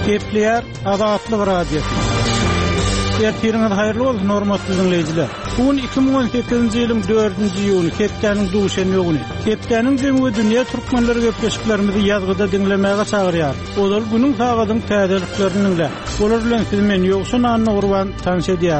Gepleyer Azatlyk radiosu. Ýertiriňiz haýyrly bolsun hormatly dinleýijiler. Bugün 2018-nji ýylyň 4-nji ýyly Kepdäniň duşanby güni. Kepdäniň jemgy dünýä türkmenleri gepleşiklerimizi ýazgyda dinlemäge çagyrýar. Olar günüň sagadyň täzeliklerini dinle. Olar bilen siz men ýoksa anny gurban tanış edýär.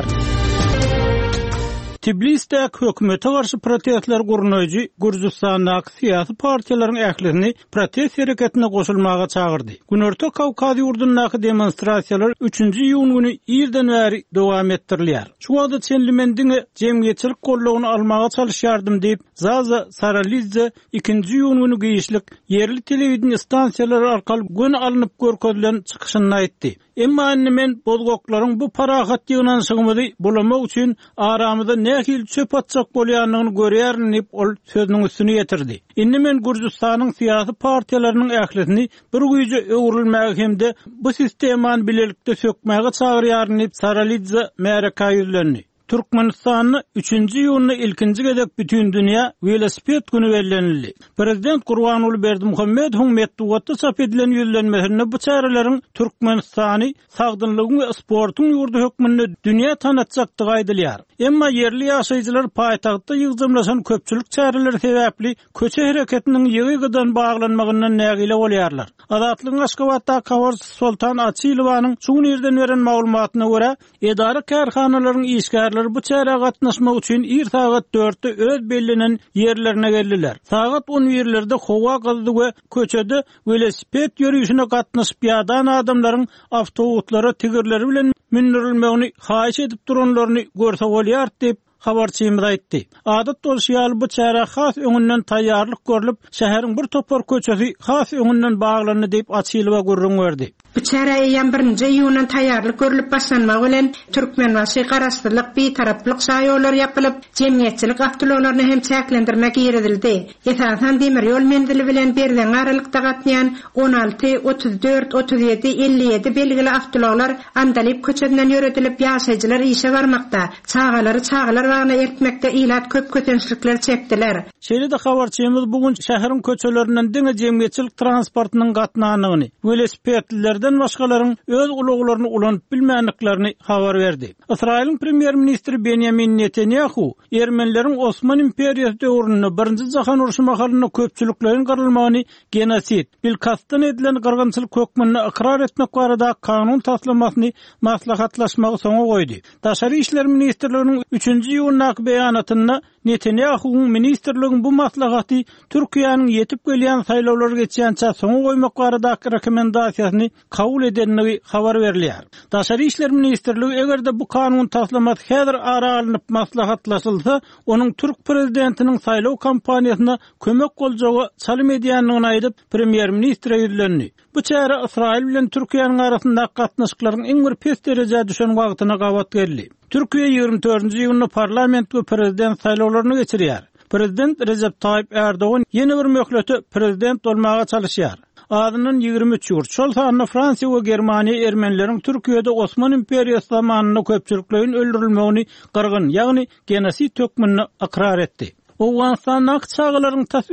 Tbilisde hökümete karşı protestler gurunajy Gürjistanyň syýasy partiýalaryň ählerini protest hereketine goşulmaga çagyrdy. Günorta Kawkaz ýurdundaky demonstrasiýalar 3-nji ýyl güni ýerden bäri dowam etdirilýär. Şu wagtda çenlimendiňe jemgyýetçilik gollawyny almaga çalışýardym diýip Zaza Saralizde 2-nji ýyl güni giýişlik yerli telewizion stansiýalary arkaly gün alınıp görkezlen çykyşyny aýtdy. Emma men bozgoklaryň bu parahat ýygnanşygyny bulamak üçin aramyda nähil çöp atjak bolýanyny görýärnip ol sözüniň üstüne ýetirdi. Indi men Gürjistanyň syýasy partiýalarynyň ählerini bir güýje öwrülmäge hemde bu sistemany bilelikde sökmäge çagyrýarnyp Saralizde mereka ýüzlendi. Türkmenistanyň 3-nji ýylyny ilkinji gedek bütün dünýä velosiped güni bellenildi. Prezident Gurbanuly Berdimuhammedowyň metduatda çap edilen ýüzlenmesinde bu çaralaryň Türkmenistany sagdynlygyň we sportyň ýurdu hökmünde dünýä tanatjakdygy aýdylýar. Emma yerli ýaşaýjylar paýtagtda ýygdymlaşan köpçülik çaralary sebäpli köçe hereketiniň ýygydan baglanmagyndan nägile bolýarlar. Azatlygyň Aşgabatda Kawarç Sultan Açylowanyň şu ýerden beren maglumatyna görä, edara karhanalaryň işgärleri bu çara gatnaşmak üçin ir saat 4-de öz bellenen ýerlerine geldiler. Saat 10 ýerlerde howa gazdy we köçede velosiped ýürüýüşine gatnaşyp ýadan adamlaryň awtobuslara tigirleri bilen mindirilmegini haýyş edip duranlaryny görse bolýar diýip habarçymyz aýtdy. Adat bolýar bu çara has öňünden taýýarlyk görülip, şäheriň bir topar köçesi has öňünden baglandy diýip Açylowa gurrun berdi. Bu çara ýan 1-nji ýylyň taýýarlyk görülip başlanmagy bilen türkmen we garasdyrlyk bir taraplyk saýolar ýapylyp, jemgyýetçilik aktivistlerini hem çäklendirmek ýeredildi. Ýetasan demir ýol mendili bilen berden aralykda gatnaýan 16, 34, 37, 57 belgili aktivistler andalyp köçeden ýöredilip ýaşaýjylar işe barmakda. Çağalar wagna ertmekde ilat köp kötençlikler çekdiler. Şeýle-de habarçymyz bugün şäheriň köçelerinden diňe jemgyýetçilik transportynyň gatnanyny, velosipedlilerden başgalaryň öz uluglaryny ulanyp bilmänliklerini habar berdi. Israýlyň premier ministri Benjamin Netanyahu Ermenileriň Osman imperiýasy döwründe 1-nji jahan uruşy mahalyny köpçülikleriň garalmagyny genosit, bilkastan edilen gyrgynçylyk hökmüni ikrar etmek barada kanun taslamasyny maslahatlaşmagy soňa goýdy. Daşary işler ministrliginiň 3-nji ýylyň beýanatynda Netanyahu'nun ministerligiň bu maslahaty Türkiýanyň ýetip gelýän saýlawlar geçýänçä soňa goýmak baradaky rekomendasiýasyny kabul edenligi habar berilýär. Daşary işler ministrligi egerde bu kanun taslamat häzir ara alınıp maslahatlaşylsa, onuň Türk prezidentiniň saýlaw kampaniýasyna kömek boljagy çalym edýänligini aýdyp premier ministre ýüzlendi. Bu çara Israil bilen Türkiýanyň arasyndaky gatnaşyklaryň iň bir pes derejede düşen wagtyna gabat geldi. Türkiýe 24-nji ýylyny parlament we prezident saýlawlaryny geçirýär. Prezident Recep Tayyip Erdoğan ýene bir möhlete prezident bolmaga çalışýar. Adynyň 23 ýurt. Şol sanyny Fransiýa we Germaniýa ermenileriň Türkiýede Osman imperiýasy zamanyny köpçüliklerin öldürilmegini gyrgyn, ýagny genosit hökmüni ikrar etdi. Owganstanyň çağalaryň tas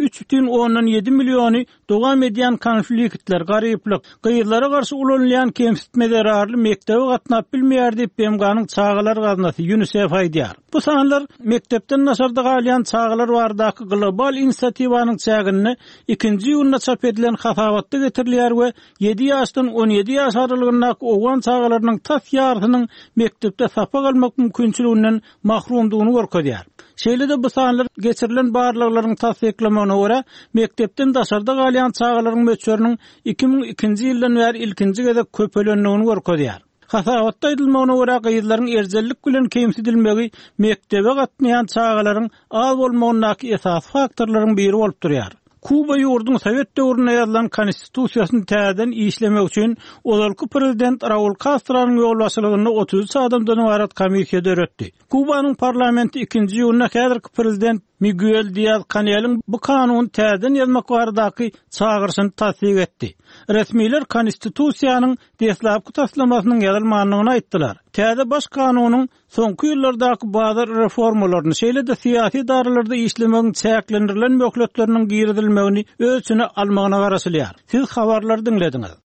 3,7 milyony dowam edýän konfliktler, garyplyk, gyýylara garşy ulanýan kemsitme zararly mektebe gatnap bilmeýär diýip BMG'nyň çağalar gaznasy UNICEF aýdýar. Bu sanlar mektepden nasarda galýan çağalar bardaky global inisiatywanyň çägini 2-nji ýylyna çap edilen hasabatda getirilýär we 7 ýaşdan 17 ýaş aralygyndaky owgan çağalarynyň tas ýarsynyň mektepde sapa galmak mümkinçiliginden mahrumdygyny görkezýär. Şeýle-de bu sanlar geçirilen barlyklaryň tasdiklemegine görä, mektepden daşarda galýan çağalaryň möçberiniň 2002-nji ýyldan bäri ilkinji gezek köpelendigini görkezýär. Hasabatda edilmegine görä gyýylaryň erzellik bilen kemsidilmegi mektebe gatnaýan çağalaryň az bolmagynyň esas faktorlaryň biri bolup durýar. Kuba ýurduň Sowet döwründe ýazylan konstitusiýasyny täzeden işlemek üçin olalky prezident Raul Castro'nyň ýolbaşçylygyny 30 adamdan ibaret komissiýa döretdi. Kubanyň parlamenti 2-nji ýylyna häzirki prezident Miguel Díaz-Canel'in bu kanun täzeden ýazmak baradaky çağırşyny tasdik etdi. Resmiler konstitusiýanyň deslapky taslamasynyň ýazylmanyny aýtdylar. Täze baş kanunyň soňky ýyllardaky bazar reformalaryny, şeýle-de syýasy daralarda işlemegiň çäklendirilen möhletleriniň giridilmegini öz içine almagyna garaşylýar. Siz habarlary dinlediňiz.